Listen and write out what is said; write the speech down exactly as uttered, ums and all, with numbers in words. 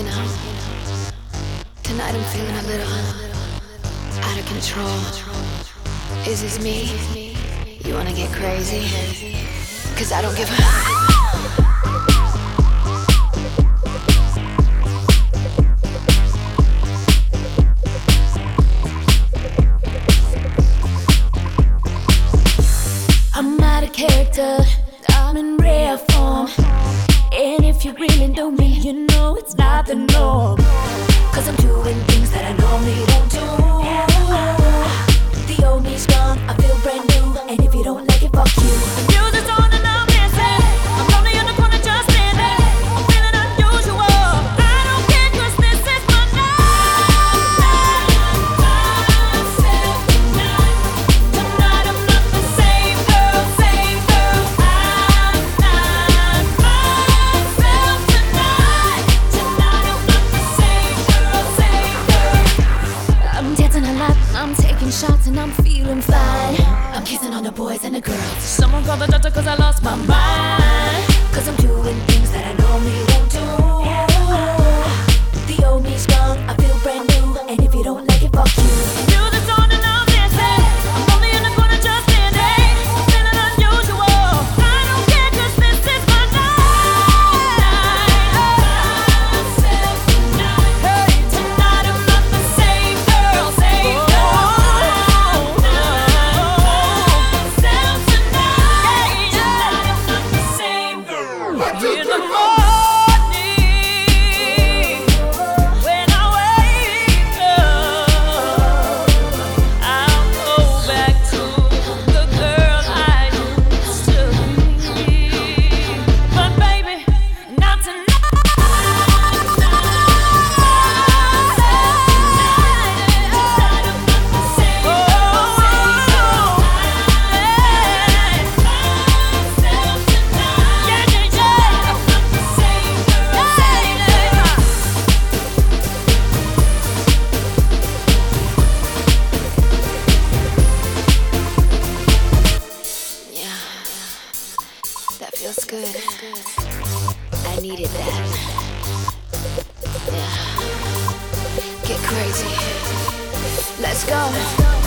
You know, tonight I'm feeling a little out of control. Is this me? You wanna get crazy? Cause I don't give a... I'm out of character, I'm in rare form. And if you really know me, you know it's not the norm. Cause I'm doing things that I normally don't do. The old me's gone, I feel brand new. And if you don't like it, fuck you. The music's on and I'm dancing. I'm lonely in the corner just standing. I'm feeling unusual. I don't care cause this is my night. Myself tonight. Tonight I'm not the same girl, same girl. I'm not myself tonight. Tonight I'm not the same girl, same girl. I'm dancing a lot, I'm taking shots and I'm feeling fine. I'm kissing on the boys and the girls. Someone call the doctor cause I lost my mind. Cause I'm doing things that I normally don't do. The old me's gone, I feel brand new. And if you don't like it, fuck you. Music's on and I'm dancing. I'm only in the corner just standing. I'm feeling unusual. I don't care cause this is my night. Myself tonight. Hey, tonight I'm not the same girl, same girl. Myself tonight. Tonight I'm not the same girl. In the morning, when I wake up, I'll go back to the girl I used to be. But baby, not tonight. Tonight I'm not the same girl, same girl. Myself tonight. Yeah, yeah, yeah. I'm not the same girl, same girl. Yeah, that feels good. I needed that. Yeah, get crazy. Let's go.